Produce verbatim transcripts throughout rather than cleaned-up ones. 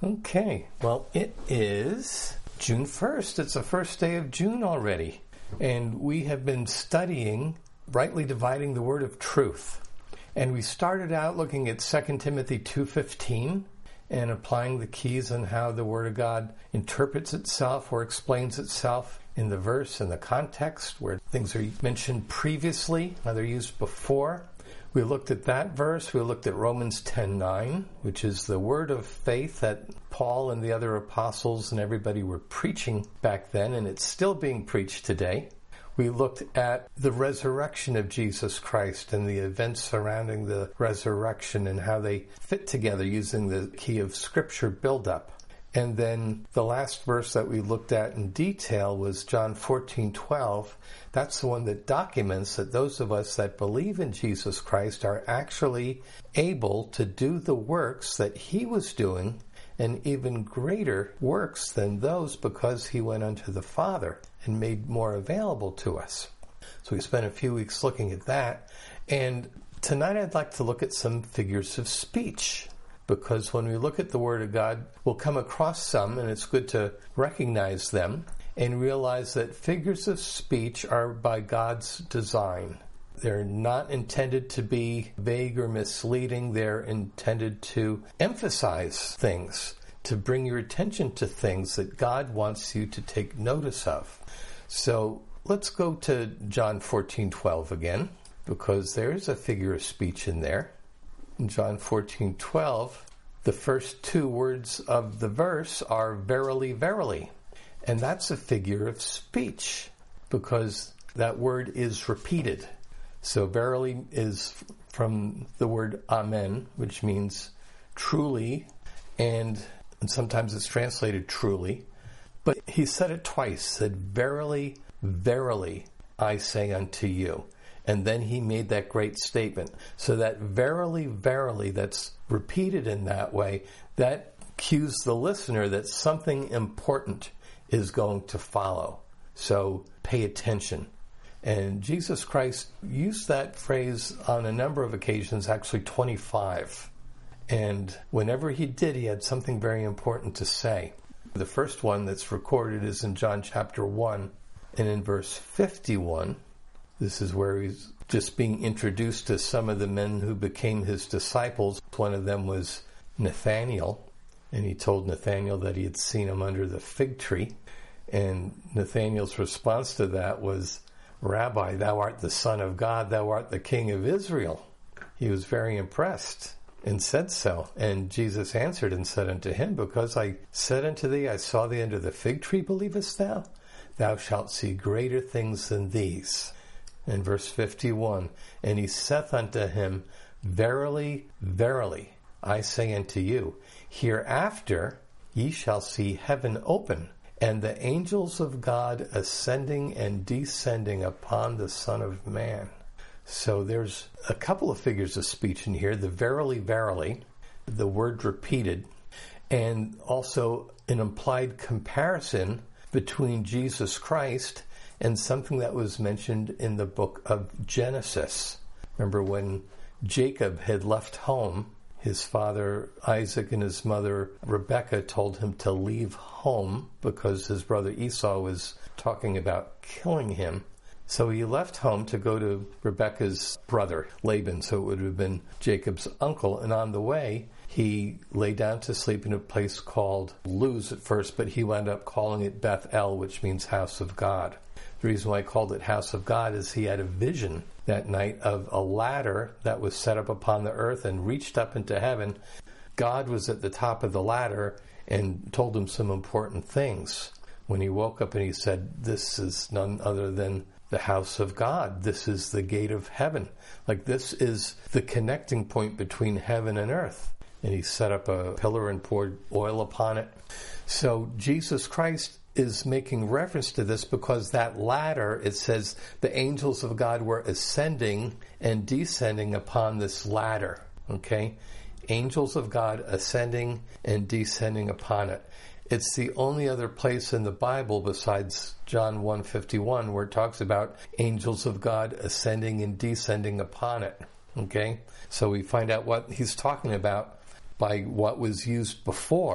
Okay, well, it is June first. It's the first day of June already. And we have been studying rightly dividing the word of truth. And we started out looking at Second Timothy two fifteen and applying the keys on how the word of God interprets itself or explains itself in the verse and the context where things are mentioned previously, how they're used before. We looked at that verse. We looked at Romans ten nine, which is the word of faith that Paul and the other apostles and everybody were preaching back then, and it's still being preached today. We looked at the resurrection of Jesus Christ and the events surrounding the resurrection and how they fit together using the key of Scripture buildup. And then the last verse that we looked at in detail was John fourteen twelve. That's the one that documents that those of us that believe in Jesus Christ are actually able to do the works that he was doing, and even greater works than those, because he went unto the Father and made more available to us. So we spent a few weeks looking at that. And tonight I'd like to look at some figures of speech. Because when we look at the Word of God, we'll come across some, and it's good to recognize them and realize that figures of speech are by God's design. They're not intended to be vague or misleading. They're intended to emphasize things, to bring your attention to things that God wants you to take notice of. So let's go to John fourteen twelve again, because there's a figure of speech in there. In John fourteen twelve, the first two words of the verse are verily, verily. And that's a figure of speech because that word is repeated. So verily is from the word amen, which means truly, and, and sometimes it's translated truly. But he said it twice, said verily, verily, I say unto you. And then he made that great statement. So that verily, verily, that's repeated in that way, that cues the listener that something important is going to follow. So pay attention. And Jesus Christ used that phrase on a number of occasions, actually twenty-five. And whenever he did, he had something very important to say. The first one that's recorded is in John chapter one, and in verse fifty-one. This is where he's just being introduced to some of the men who became his disciples. One of them was Nathanael, and he told Nathanael that he had seen him under the fig tree. And Nathanael's response to that was, Rabbi, thou art the Son of God, thou art the King of Israel. He was very impressed and said so. And Jesus answered and said unto him, Because I said unto thee, I saw thee under the fig tree, believest thou? Thou shalt see greater things than these. In verse fifty-one, and he saith unto him, Verily, verily, I say unto you, hereafter ye shall see heaven open, and the angels of God ascending and descending upon the Son of Man. So there's a couple of figures of speech in here, the verily, verily, the word repeated, and also an implied comparison between Jesus Christ and something that was mentioned in the book of Genesis. Remember when Jacob had left home, his father Isaac and his mother Rebekah told him to leave home because his brother Esau was talking about killing him. So he left home to go to Rebekah's brother, Laban, so it would have been Jacob's uncle. And on the way, he lay down to sleep in a place called Luz at first, but he wound up calling it Beth-el, which means house of God. The reason why I called it house of God is he had a vision that night of a ladder that was set up upon the earth and reached up into heaven. God was at the top of the ladder and told him some important things. When he woke up and he said, this is none other than the house of God. This is the gate of heaven. Like this is the connecting point between heaven and earth. And he set up a pillar and poured oil upon it. So Jesus Christ is making reference to this because that ladder, it says the angels of God were ascending and descending upon this ladder. Okay? Angels of God ascending and descending upon it. It's the only other place in the Bible besides John one fifty-one where it talks about angels of God ascending and descending upon it. Okay? So we find out what he's talking about by what was used before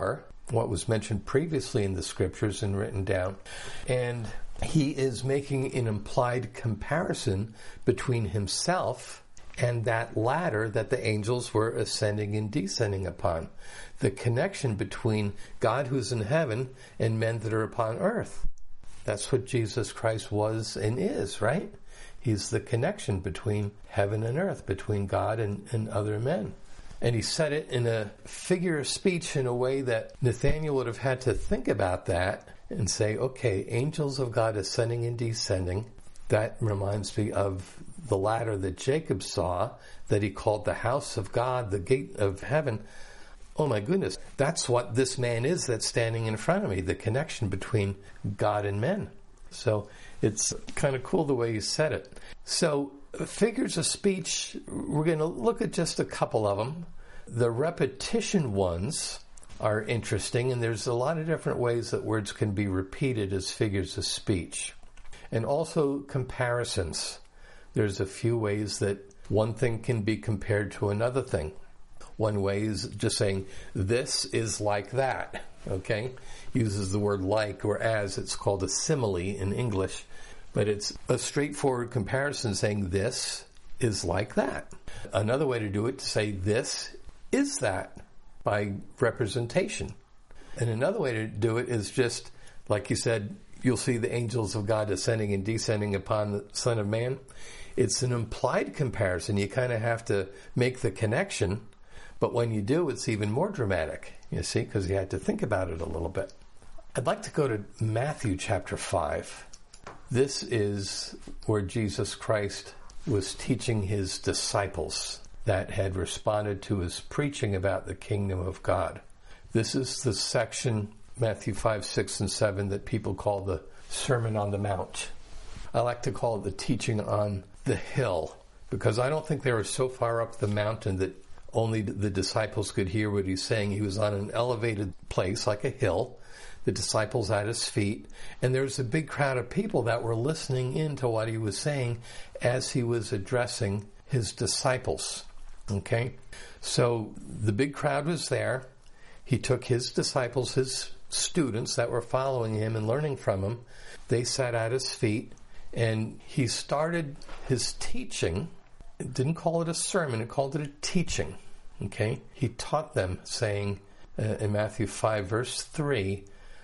what was mentioned previously in the scriptures and written down. And he is making an implied comparison between himself and that ladder that the angels were ascending and descending upon. The connection between God who's in heaven and men that are upon earth. That's what Jesus Christ was and is, right? He's the connection between heaven and earth, between God and, and other men. And he said it in a figure of speech in a way that Nathaniel would have had to think about that and say, okay, angels of God ascending and descending. That reminds me of the ladder that Jacob saw that he called the house of God, the gate of heaven. Oh my goodness, that's what this man is that's standing in front of me, the connection between God and men. So it's kind of cool the way you said it. So figures of speech, we're going to look at just a couple of them. The repetition ones are interesting, and there's a lot of different ways that words can be repeated as figures of speech. And also comparisons. There's a few ways that one thing can be compared to another thing. One way is just saying, this is like that, okay? Uses the word like or as. It's called a simile in English. But it's a straightforward comparison saying this is like that. Another way to do it, to say this is that by representation. And another way to do it is just, like you said, you'll see the angels of God ascending and descending upon the Son of Man. It's an implied comparison. You kind of have to make the connection. But when you do, it's even more dramatic, you see, because you had to think about it a little bit. I'd like to go to Matthew chapter five. This is where Jesus Christ was teaching his disciples that had responded to his preaching about the kingdom of God. This is the section, Matthew five, six, and seven, that people call the Sermon on the Mount. I like to call it the teaching on the hill, because I don't think they were so far up the mountain that only the disciples could hear what he's saying. He was on an elevated place, like a hill, the disciples at his feet, and there was a big crowd of people that were listening in to what he was saying as he was addressing his disciples. Okay? So the big crowd was there. He took his disciples, his students that were following him and learning from him. They sat at his feet, and he started his teaching. It didn't call it a sermon, it called it a teaching. Okay? He taught them, saying uh, in Matthew five, verse three,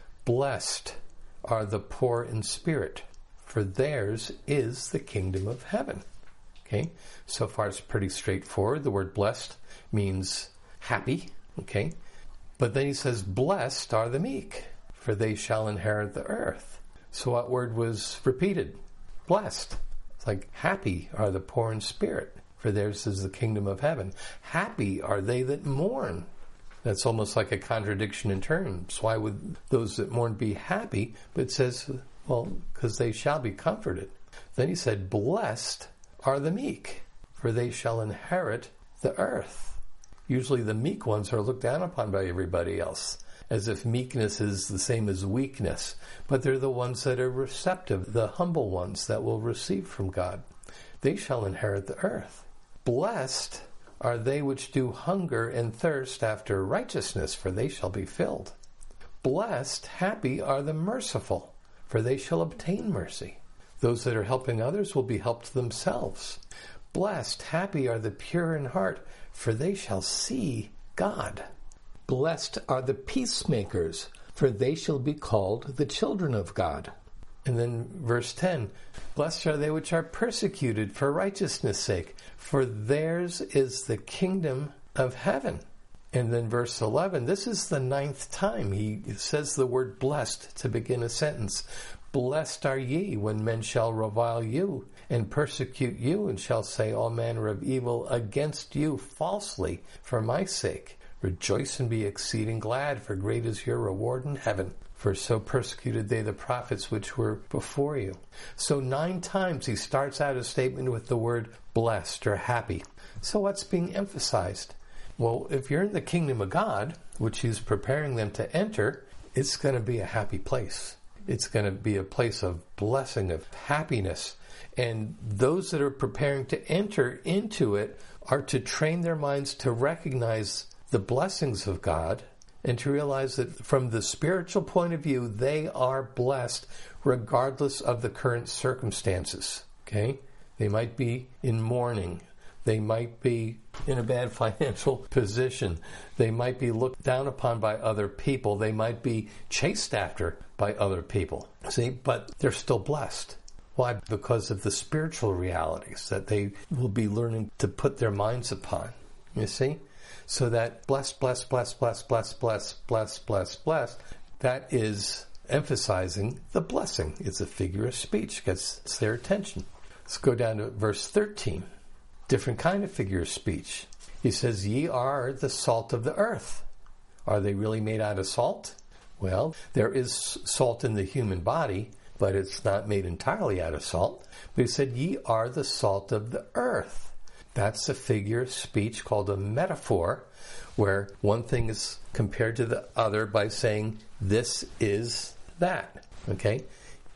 blessed are the poor in spirit, for theirs is the kingdom of heaven. Okay? So far it's pretty straightforward. The word blessed means happy. Okay? But then he says, blessed are the meek, for they shall inherit the earth. So what word was repeated? Blessed. It's like, happy are the poor in spirit, for theirs is the kingdom of heaven. Happy are they that mourn. That's almost like a contradiction in terms. Why would those that mourn be happy? But it says, well, because they shall be comforted. Then he said, blessed are the meek, for they shall inherit the earth. Usually the meek ones are looked down upon by everybody else, as if meekness is the same as weakness. But they're the ones that are receptive, the humble ones that will receive from God. They shall inherit the earth. Blessed are they which do hunger and thirst after righteousness, for they shall be filled. Blessed, happy are the merciful, for they shall obtain mercy. Those that are helping others will be helped themselves. Blessed, happy are the pure in heart, for they shall see God. Blessed are the peacemakers, for they shall be called the children of God. And then verse ten, blessed are they which are persecuted for righteousness' sake, for theirs is the kingdom of heaven. And then verse eleven, this is the ninth time he says the word blessed to begin a sentence. Blessed are ye when men shall revile you and persecute you, and shall say all manner of evil against you falsely for my sake. Rejoice and be exceeding glad, for great is your reward in heaven. For so persecuted they the prophets which were before you. So nine times he starts out his statement with the word blessed or happy. So what's being emphasized? Well, if you're in the kingdom of God, which he's preparing them to enter, it's going to be a happy place. It's going to be a place of blessing, of happiness. And those that are preparing to enter into it are to train their minds to recognize the blessings of God and to realize that from the spiritual point of view, they are blessed regardless of the current circumstances. Okay? They might be in mourning. They might be in a bad financial position. They might be looked down upon by other people. They might be chased after by other people. See, but they're still blessed. Why? Because of the spiritual realities that they will be learning to put their minds upon. You see? So that blessed, blessed, blessed, blessed, blessed, blessed, blessed, blessed, blessed, that is emphasizing the blessing. It's a figure of speech, gets their attention. Let's go down to verse thirteen. Different kind of figure of speech. He says, ye are the salt of the earth. Are they really made out of salt? Well, there is salt in the human body, but it's not made entirely out of salt. But he said, ye are the salt of the earth. That's a figure of speech called a metaphor, where one thing is compared to the other by saying, this is that. Okay?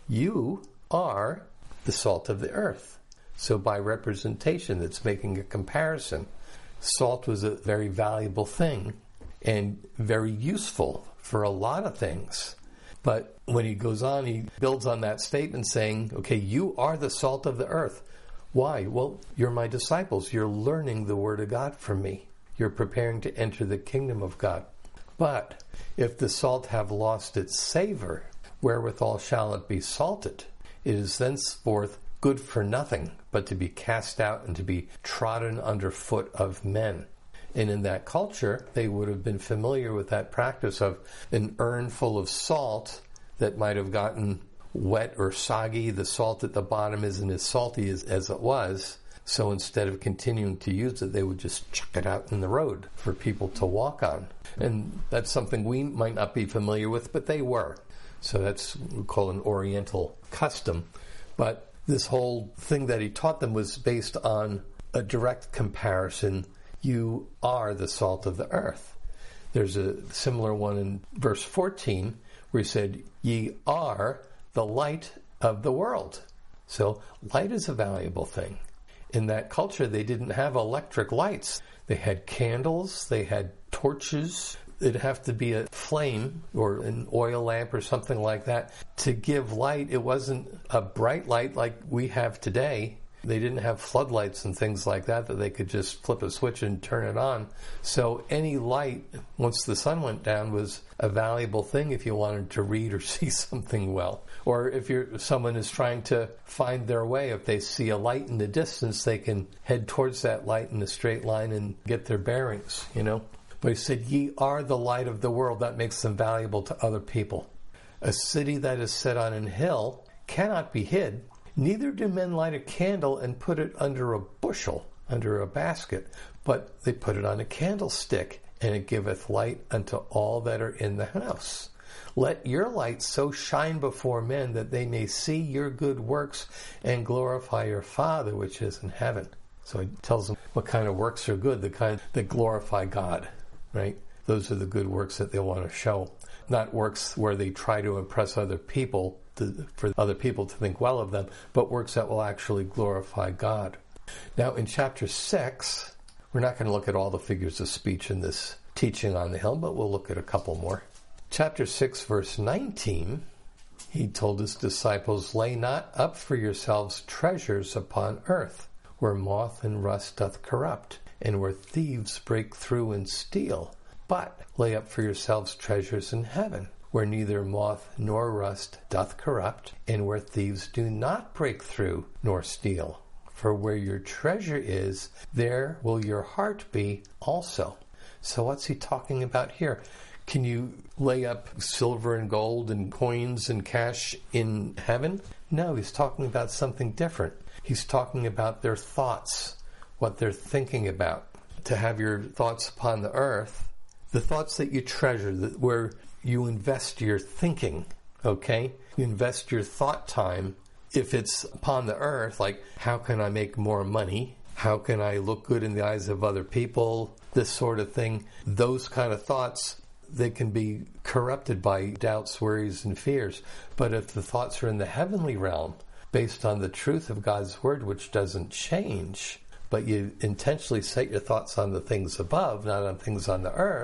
You are the salt of the earth. So by representation, it's making a comparison. Salt was a very valuable thing and very useful for a lot of things. But when he goes on, he builds on that statement saying, okay, you are the salt of the earth. Why? Well, you're my disciples. You're learning the Word of God from me. You're preparing to enter the kingdom of God. But if the salt have lost its savor, wherewithal shall it be salted? It is thenceforth good for nothing, but to be cast out and to be trodden underfoot of men. And in that culture, they would have been familiar with that practice of an urn full of salt that might have gotten wet or soggy. The salt at the bottom isn't as salty as, as it was. So instead of continuing to use it, they would just chuck it out in the road for people to walk on. And that's something we might not be familiar with, but they were. So that's what we call an Oriental custom. But this whole thing that he taught them was based on a direct comparison. You are the salt of the earth. There's a similar one in verse fourteen where he said, ye are the light of the world. So light is a valuable thing. In that culture, they didn't have electric lights. They had candles, they had torches. It'd have to be a flame or an oil lamp or something like that to give light. It wasn't a bright light like we have today. They didn't have floodlights and things like that that they could just flip a switch and turn it on. So any light, once the sun went down, was a valuable thing if you wanted to read or see something well. Or if you're someone is trying to find their way, if they see a light in the distance, they can head towards that light in a straight line and get their bearings, you know. But he said, ye are the light of the world. That makes them valuable to other people. A city that is set on an hill cannot be hid. Neither do men light a candle and put it under a bushel, under a basket, but they put it on a candlestick, and it giveth light unto all that are in the house. Let your light so shine before men that they may see your good works and glorify your Father which is in heaven. So he tells them what kind of works are good, the kind that glorify God. Right? Those are the good works that they want to show. Not works where they try to impress other people, to, for other people to think well of them, but works that will actually glorify God. Now in chapter six, we're not going to look at all the figures of speech in this teaching on the hill, but we'll look at a couple more. Chapter six, verse nineteen, he told his disciples, lay not up for yourselves treasures upon earth, where moth and rust doth corrupt, and where thieves break through and steal. But lay up for yourselves treasures in heaven, where neither moth nor rust doth corrupt, and where thieves do not break through nor steal. For where your treasure is, there will your heart be also. So what's he talking about here? Can you lay up silver and gold and coins and cash in heaven? No, he's talking about something different. He's talking about their thoughts, what they're thinking about. To have your thoughts upon the earth, the thoughts that you treasure, that where you invest your thinking, okay? You invest your thought time. If it's upon the earth, like how can I make more money? How can I look good in the eyes of other people? This sort of thing. Those kind of thoughts, they can be corrupted by doubts, worries, and fears. But if the thoughts are in the heavenly realm, based on the truth of God's word, which doesn't change, but you intentionally set your thoughts on the things above, not on things on the earth,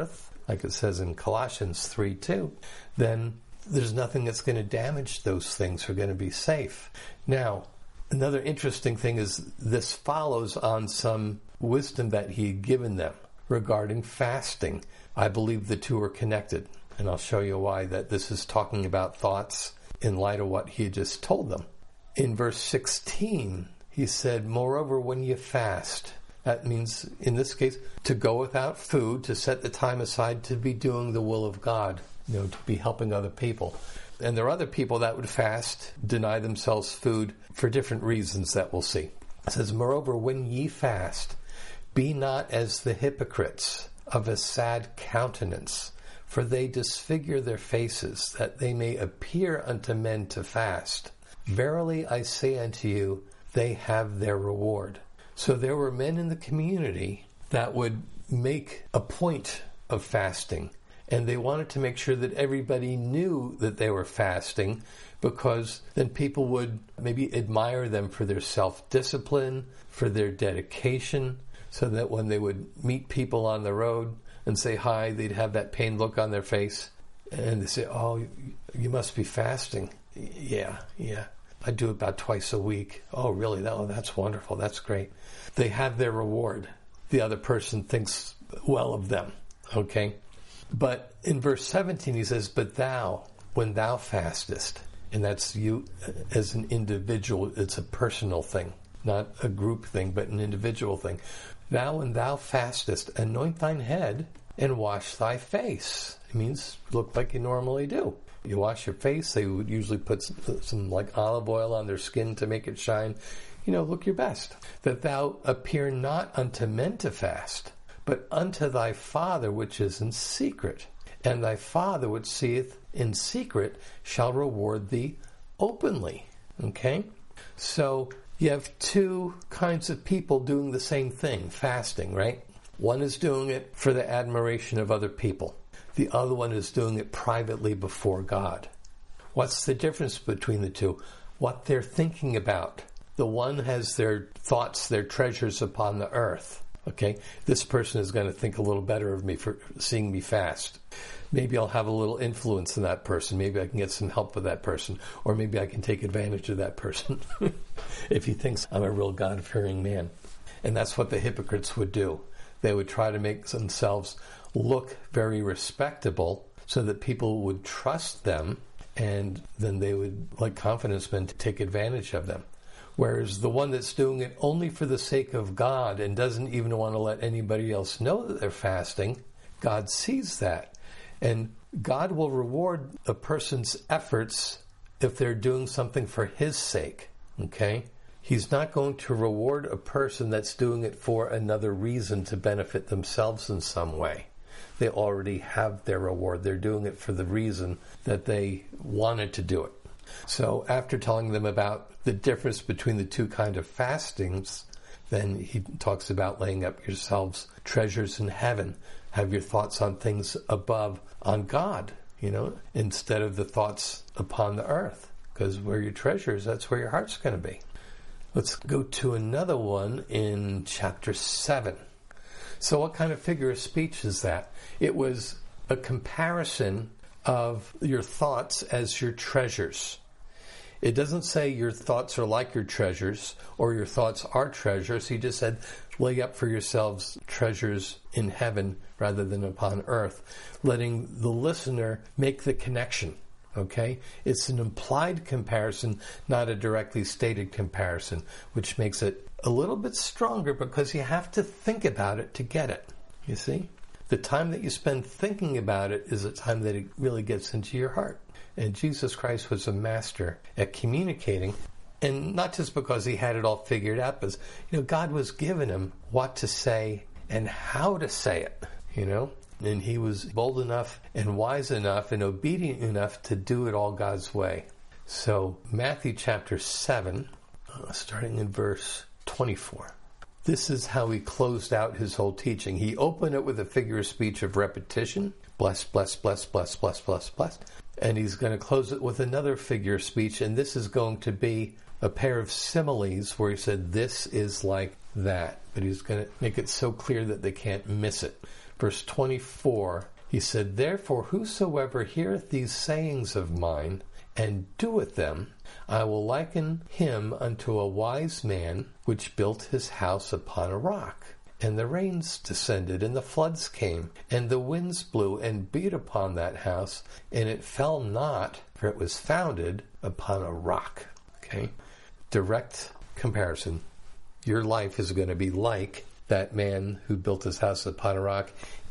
like it says in Colossians three two, then there's nothing that's going to damage those things. Are going to be safe. Now, another interesting thing is this follows on some wisdom that he had given them regarding fasting. I believe the two are connected, and I'll show you why that this is talking about thoughts in light of what he had just told them. In verse sixteen, he said, moreover, when you fast, that means, in this case, to go without food, to set the time aside to be doing the will of God, you know, to be helping other people. And there are other people that would fast, deny themselves food for different reasons that we'll see. It says, moreover, when ye fast, be not as the hypocrites of a sad countenance, for they disfigure their faces, that they may appear unto men to fast. Verily I say unto you, they have their reward. So there were men in the community that would make a point of fasting, and they wanted to make sure that everybody knew that they were fasting, because then people would maybe admire them for their self-discipline, for their dedication, so that when they would meet people on the road and say hi, they'd have that pained look on their face, and they say, oh, you must be fasting. Yeah, yeah. I do it about twice a week. Oh, really? Oh, that's wonderful. That's great. They have their reward. The other person thinks well of them. Okay? But in verse seventeen, he says, but thou, when thou fastest, and that's you as an individual, it's a personal thing, not a group thing, but an individual thing. Thou, when thou fastest, anoint thine head and wash thy face. It means look like you normally do. You wash your face. They would usually put some, some like olive oil on their skin to make it shine. You know, look your best. That thou appear not unto men to fast, but unto thy Father which is in secret. And thy Father which seeth in secret shall reward thee openly. Okay? So you have two kinds of people doing the same thing, fasting, right? One is doing it for the admiration of other people. The other one is doing it privately before God. What's the difference between the two? What they're thinking about. The one has their thoughts, their treasures upon the earth. Okay? This person is going to think a little better of me for seeing me fast. Maybe I'll have a little influence in that person. Maybe I can get some help with that person. Or maybe I can take advantage of that person if he thinks I'm a real God-fearing man. And that's what the hypocrites would do. They would try to make themselves look very respectable so that people would trust them, and then they would, like confidence men, to take advantage of them. Whereas the one that's doing it only for the sake of God and doesn't even want to let anybody else know that they're fasting, God sees that. And God will reward a person's efforts if they're doing something for His sake. Okay? He's not going to reward a person that's doing it for another reason to benefit themselves in some way. They already have their reward. They're doing it for the reason that they wanted to do it. So after telling them about the difference between the two kind of fastings, then he talks about laying up yourselves treasures in heaven. Have your thoughts on things above, on God, you know, instead of the thoughts upon the earth. Because where your treasure is, that's where your heart's going to be. Let's go to another one in chapter seven. So what kind of figure of speech is that? It was a comparison of your thoughts as your treasures. It doesn't say your thoughts are like your treasures or your thoughts are treasures. He just said, lay up for yourselves treasures in heaven rather than upon earth, letting the listener make the connection. Okay? It's an implied comparison, not a directly stated comparison, which makes it a little bit stronger because you have to think about it to get it. You see? The time that you spend thinking about it is the time that it really gets into your heart. And Jesus Christ was a master at communicating, and not just because he had it all figured out, but you know, God was giving him what to say and how to say it, you know? And he was bold enough and wise enough and obedient enough to do it all God's way. So Matthew chapter seven, uh, starting in verse twenty-four. This is how he closed out his whole teaching. He opened it with a figure of speech of repetition. Bless, bless, bless, bless, bless, bless, bless. And he's going to close it with another figure of speech. And this is going to be a pair of similes where he said, this is like that. But he's going to make it so clear that they can't miss it. Verse twenty-four, He said, therefore, whosoever heareth these sayings of mine, and doeth them, I will liken him unto a wise man, which built his house upon a rock. And the rains descended, and the floods came, and the winds blew, and beat upon that house, and it fell not, for it was founded upon a rock. Okay? Direct comparison. Your life is going to be like that man who built his house upon a rock,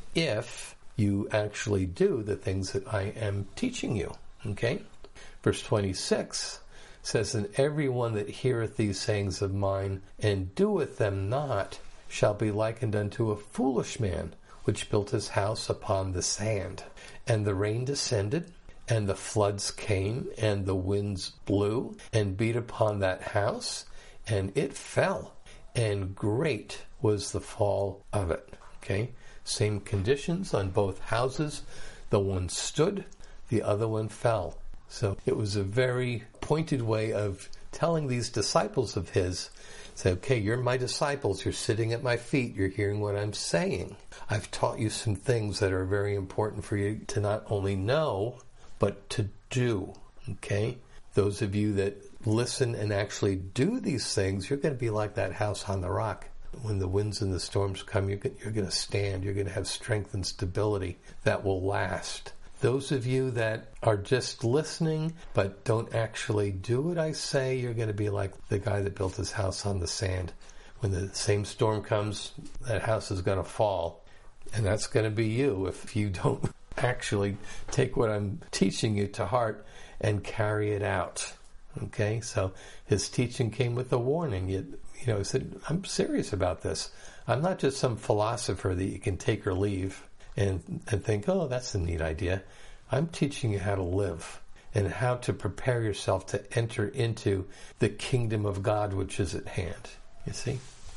if you actually do the things that I am teaching you. Okay? Verse twenty-six says, and every one that heareth these sayings of mine, and doeth them not, shall be likened unto a foolish man, which built his house upon the sand. And the rain descended, and the floods came, and the winds blew, and beat upon that house, and it fell, and great was the fall of it. Okay? Same conditions on both houses. The one stood, the other one fell. So it was a very pointed way of telling these disciples of his, say, okay, you're my disciples, you're sitting at my feet, you're hearing what I'm saying. I've taught you some things that are very important for you to not only know, but to do. Okay? Those of you that listen and actually do these things, you're going to be like that house on the rock. When the winds and the storms come, you're going to stand. You're going to have strength and stability that will last. Those of you that are just listening but don't actually do what I say, you're going to be like the guy that built his house on the sand. When the same storm comes, that house is going to fall. And that's going to be you if you don't actually take what I'm teaching you to heart and carry it out. Okay? So his teaching came with a warning. You, you know, he said, I'm serious about this. I'm not just some philosopher that you can take or leave and, and think, oh, that's a neat idea. I'm teaching you how to live and how to prepare yourself to enter into the kingdom of God, which is at hand. You see?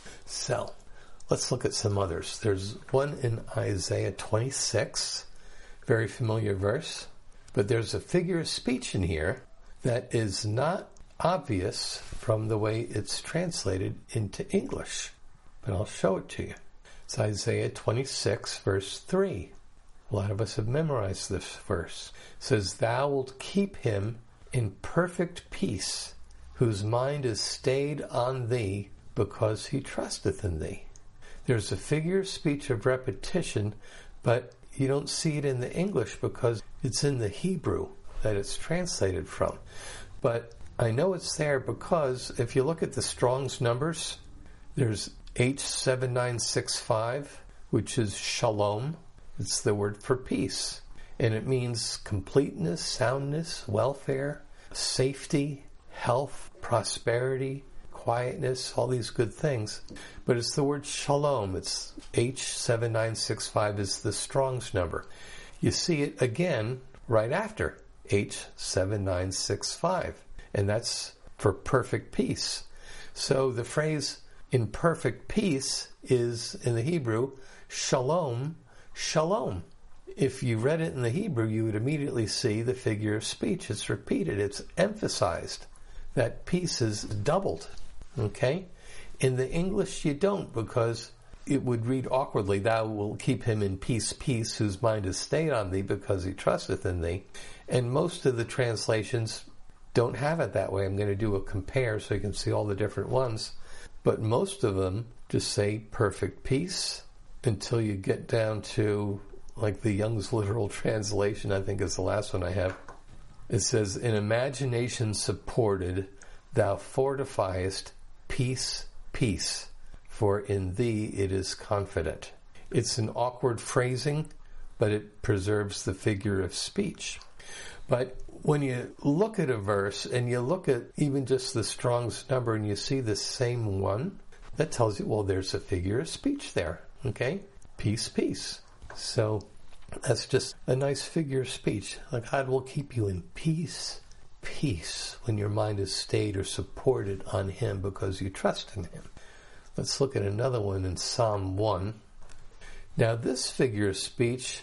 So, let's look at some others. There's one in Isaiah twenty-six, very familiar verse, but there's a figure of speech in here that is not obvious from the way it's translated into English, but I'll show it to you. It's Isaiah twenty-six, verse three. A lot of us have memorized this verse. It says, thou wilt keep him in perfect peace, whose mind is stayed on thee, because he trusteth in thee. There's a figure of speech of repetition, but you don't see it in the English because it's in the Hebrew that it's translated from. But I know it's there because if you look at the Strong's numbers, there's H seven nine six five, which is shalom. It's the word for peace. And it means completeness, soundness, welfare, safety, health, prosperity, quietness, all these good things. But it's the word shalom. It's H seven nine six five is the Strong's number. You see it again right after H seven nine six five. And that's for perfect peace. So the phrase in perfect peace is, in the Hebrew, shalom, shalom. If you read it in the Hebrew, you would immediately see the figure of speech. It's repeated. It's emphasized. That peace is doubled. Okay? In the English, you don't, because it would read awkwardly, thou will keep him in peace, peace, whose mind is stayed on thee, because he trusteth in thee. And most of the translations don't have it that way. I'm going to do a compare so you can see all the different ones. But most of them just say perfect peace until you get down to, like the Young's Literal Translation, I think is the last one I have. It says, in imagination supported, thou fortifiest peace, peace, for in thee it is confident. It's an awkward phrasing, but it preserves the figure of speech. But when you look at a verse and you look at even just the Strong's number and you see the same one, that tells you, well, there's a figure of speech there. Okay? Peace, peace. So that's just a nice figure of speech. Like, God will keep you in peace, peace, when your mind is stayed or supported on Him because you trust in Him. Let's look at another one in Psalm one. Now, this figure of speech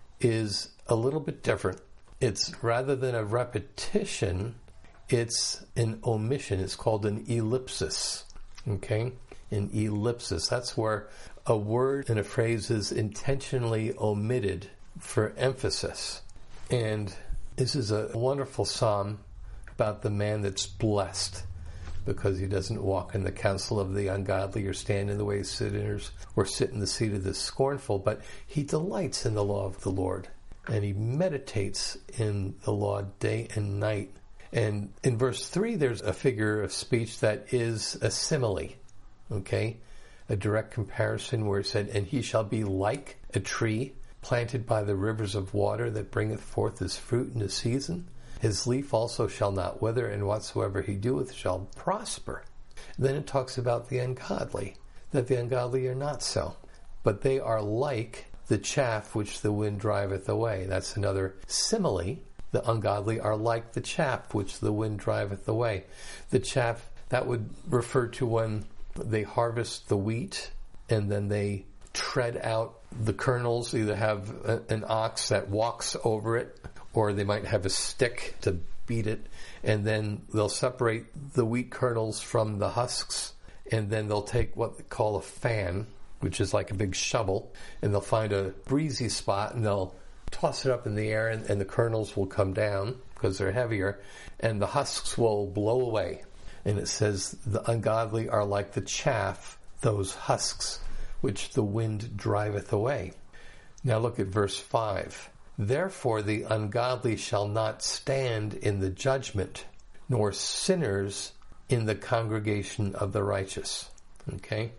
is a little bit different. It's, rather than a repetition, it's an omission. It's called an ellipsis. Okay? An ellipsis. That's where a word and a phrase is intentionally omitted for emphasis. And this is a wonderful psalm about the man that's blessed because he doesn't walk in the counsel of the ungodly or stand in the way of sinners or sit in the seat of the scornful, but he delights in the law of the Lord and he meditates in the law day and night. And in verse three, there's a figure of speech that is a simile, okay? A direct comparison where it said, and he shall be like a tree planted by the rivers of water that bringeth forth his fruit in his season. His leaf also shall not wither, and whatsoever he doeth shall prosper. Then it talks about the ungodly, that the ungodly are not so, but they are like the chaff which the wind driveth away. That's another simile. The ungodly are like the chaff which the wind driveth away. The chaff, that would refer to when they harvest the wheat and then they tread out the kernels, either have a, an ox that walks over it, or they might have a stick to beat it, and then they'll separate the wheat kernels from the husks, and then they'll take what they call a fan, which is like a big shovel, and they'll find a breezy spot, and they'll toss it up in the air, and, and the kernels will come down because they're heavier, and the husks will blow away. And it says, the ungodly are like the chaff, those husks, which the wind driveth away. Now look at verse five. Therefore the ungodly shall not stand in the judgment, nor sinners in the congregation of the righteous. Okay?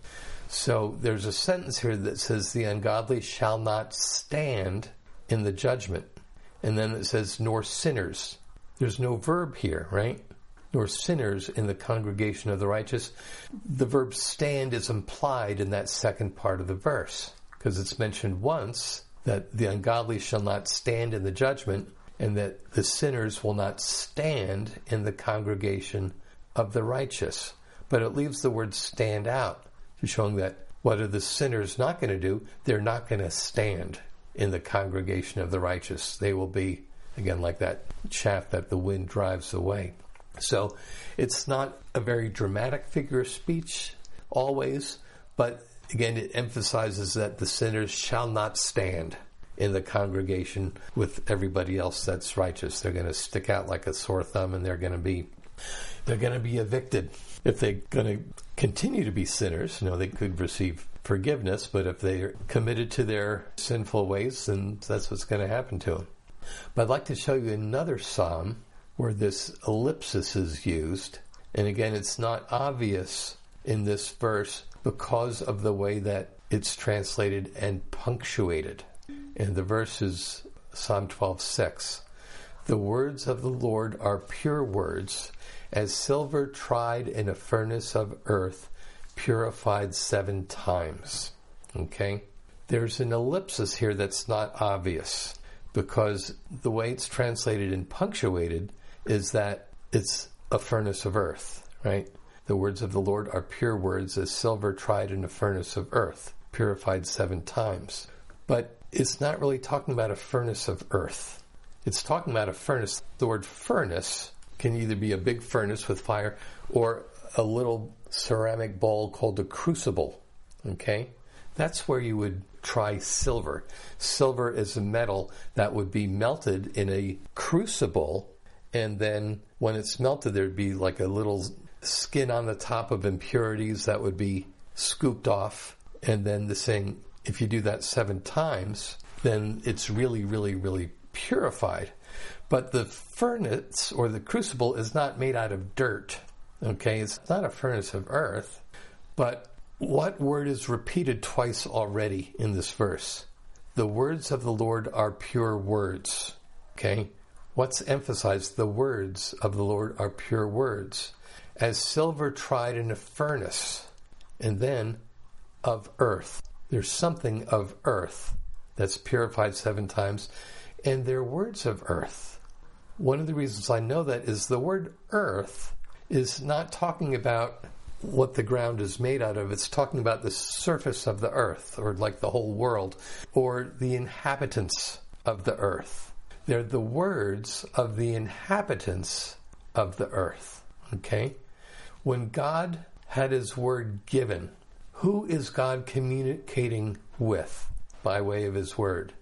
So there's a sentence here that says the ungodly shall not stand in the judgment. And then it says, nor sinners. There's no verb here, right? Nor sinners in the congregation of the righteous. The verb stand is implied in that second part of the verse, because it's mentioned once that the ungodly shall not stand in the judgment, and that the sinners will not stand in the congregation of the righteous. But it leaves the word stand out, showing that what are the sinners not going to do? They're not going to stand in the congregation of the righteous. They will be, again, like that chaff that the wind drives away. So it's not a very dramatic figure of speech always, but again, it emphasizes that the sinners shall not stand in the congregation with everybody else that's righteous. They're going to stick out like a sore thumb, and they're going to be they're going to be evicted. If they're going to continue to be sinners, you know, they could receive forgiveness, but if they're committed to their sinful ways, then that's what's going to happen to them. But I'd like to show you another psalm where this ellipsis is used. And again, it's not obvious in this verse because of the way that it's translated and punctuated. And the verse is Psalm twelve six. The words of the Lord are pure words, as silver tried in a furnace of earth, purified seven times. Okay? There's an ellipsis here that's not obvious because the way it's translated and punctuated is that it's a furnace of earth, right? The words of the Lord are pure words, as silver tried in a furnace of earth, purified seven times. But it's not really talking about a furnace of earth. It's talking about a furnace. The word furnace can either be a big furnace with fire or a little ceramic bowl called a crucible, okay? That's where you would try silver. Silver is a metal that would be melted in a crucible, and then when it's melted, there'd be like a little skin on the top of impurities that would be scooped off. And then the saying, if you do that seven times, then it's really, really, really purified. But the furnace or the crucible is not made out of dirt. Okay, it's not a furnace of earth. But what word is repeated twice already in this verse? The words of the Lord are pure words. Okay? What's emphasized? The words of the Lord are pure words, as silver tried in a furnace, and then of earth. There's something of earth that's purified seven times, and they're words of earth. One of the reasons I know that is the word earth is not talking about what the ground is made out of. It's talking about the surface of the earth, or like the whole world, or the inhabitants of the earth. They're the words of the inhabitants of the earth. Okay? When God had his word given, who is God communicating with by way of his word?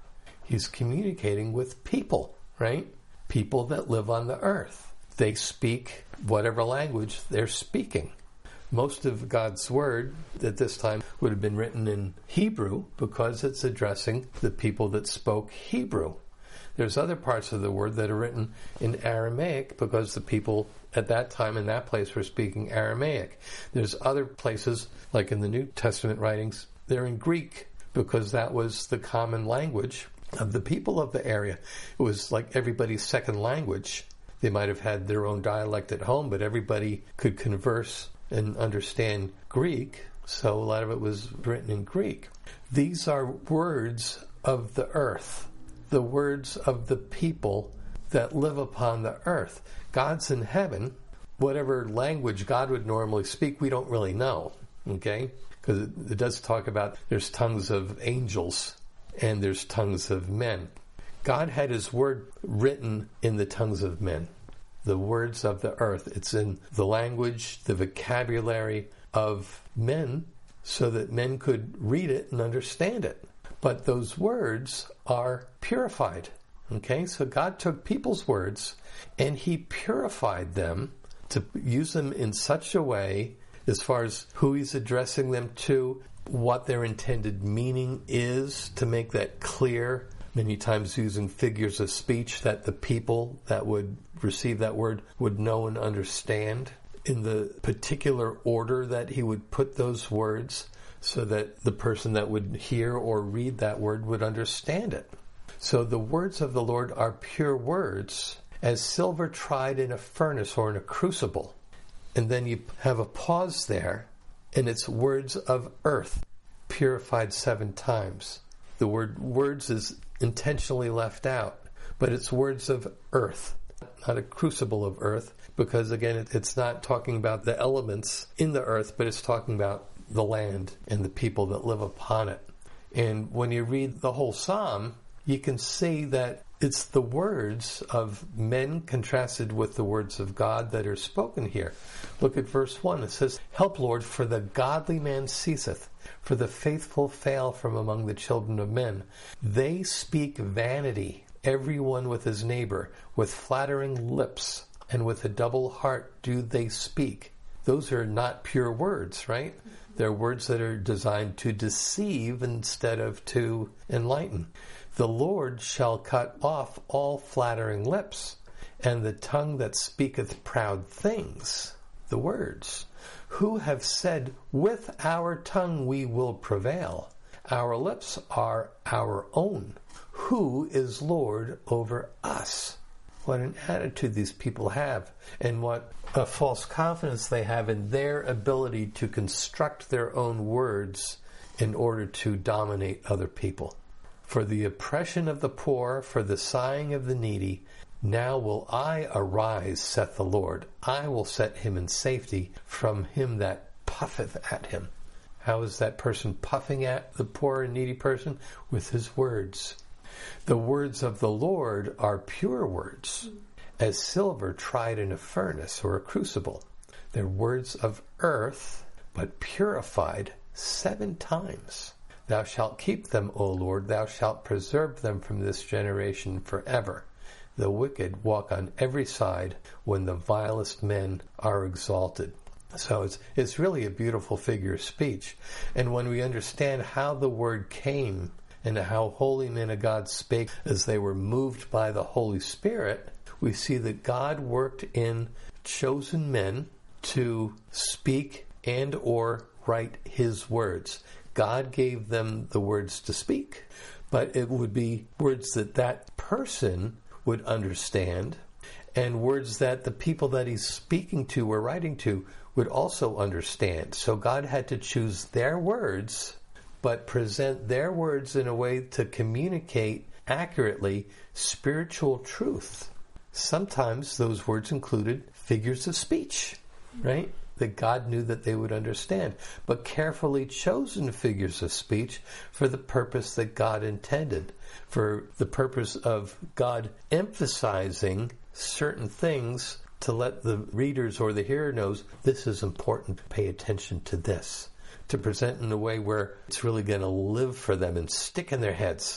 He's communicating with people, right? People that live on the earth. They speak whatever language they're speaking. Most of God's word at this time would have been written in Hebrew because it's addressing the people that spoke Hebrew. There's other parts of the word that are written in Aramaic because the people at that time in that place were speaking Aramaic. There's other places, like in the New Testament writings, they're in Greek because that was the common language of the people of the area. It was like everybody's second language. They might have had their own dialect at home, but everybody could converse and understand Greek, so a lot of it was written in Greek. These are words of the earth, the words of the people that live upon the earth. God's in heaven. Whatever language God would normally speak, we don't really know, okay? Because it, it does talk about there's tongues of angels and there's tongues of men. God had his word written in the tongues of men, the words of the earth. It's in the language, the vocabulary of men, so that men could read it and understand it. But those words are purified. Okay, so God took people's words and he purified them to use them in such a way as far as who he's addressing them to, what their intended meaning is, to make that clear, many times using figures of speech that the people that would receive that word would know and understand, in the particular order that he would put those words so that the person that would hear or read that word would understand it. So the words of the Lord are pure words, as silver tried in a furnace or in a crucible. And then you have a pause there, and it's words of earth, purified seven times. The word words is intentionally left out, but it's words of earth, not a crucible of earth, because again, it's not talking about the elements in the earth, but it's talking about the land and the people that live upon it. And when you read the whole psalm, you can see that it's the words of men contrasted with the words of God that are spoken here. Look at verse one. It says, "Help, Lord, for the godly man ceaseth, for the faithful fail from among the children of men. They speak vanity, every one with his neighbor, with flattering lips, and with a double heart do they speak." Those are not pure words, right? They're words that are designed to deceive instead of to enlighten. "The Lord shall cut off all flattering lips, and the tongue that speaketh proud things," the words. "Who have said, with our tongue we will prevail. Our lips are our own. Who is Lord over us?" What an attitude these people have, and what a false confidence they have in their ability to construct their own words in order to dominate other people. "For the oppression of the poor, for the sighing of the needy, now will I arise, saith the Lord. I will set him in safety from him that puffeth at him." How is that person puffing at the poor and needy person? With his words. The words of the Lord are pure words, as silver tried in a furnace or a crucible. They're words of earth, but purified seven times. "Thou shalt keep them, O Lord, thou shalt preserve them from this generation forever. The wicked walk on every side when the vilest men are exalted." So it's, it's really a beautiful figure of speech. And when we understand how the word came and how holy men of God spake as they were moved by the Holy Spirit, we see that God worked in chosen men to speak and or write his words. God gave them the words to speak, but it would be words that that person would understand, and words that the people that he's speaking to or writing to would also understand. So God had to choose their words, but present their words in a way to communicate accurately spiritual truth. Sometimes those words included figures of speech, right? That God knew that they would understand, but carefully chosen figures of speech for the purpose that God intended, for the purpose of God emphasizing certain things to let the readers or the hearer knows this is important, pay attention to this, to present in a way where it's really going to live for them and stick in their heads.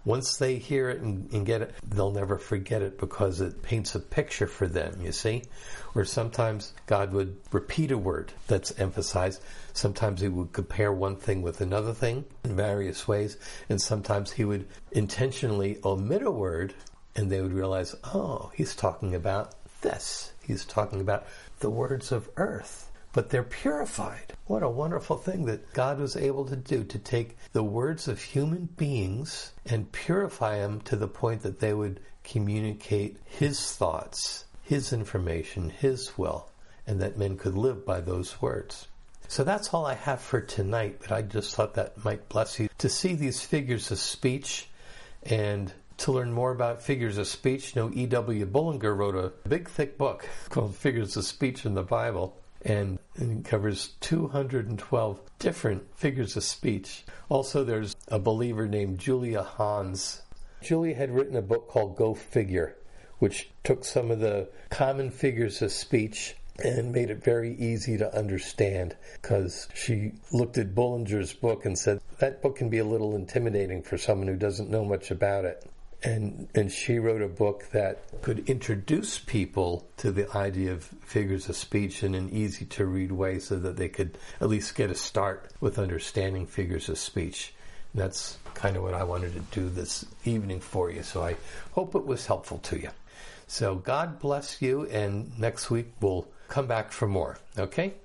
once they hear it and, and get it, they'll never forget it because it paints a picture for them, you see? Or sometimes God would repeat a word that's emphasized. Sometimes he would compare one thing with another thing in various ways. And sometimes he would intentionally omit a word and they would realize, oh, he's talking about this. He's talking about the words of earth. But they're purified. What a wonderful thing that God was able to do, to take the words of human beings and purify them to the point that they would communicate his thoughts, his information, his will, and that men could live by those words. So that's all I have for tonight, but I just thought that might bless you to see these figures of speech. And to learn more about figures of speech, you know, E W Bullinger wrote a big, thick book called Figures of Speech in the Bible. And it covers two hundred twelve different figures of speech. Also, there's a believer named Julia Hans. Julia had written a book called Go Figure, which took some of the common figures of speech and made it very easy to understand, because she looked at Bullinger's book and said, that book can be a little intimidating for someone who doesn't know much about it. And and she wrote a book that could introduce people to the idea of figures of speech in an easy-to-read way so that they could at least get a start with understanding figures of speech. And that's kind of what I wanted to do this evening for you, so I hope it was helpful to you. So God bless you, and next week we'll come back for more, okay?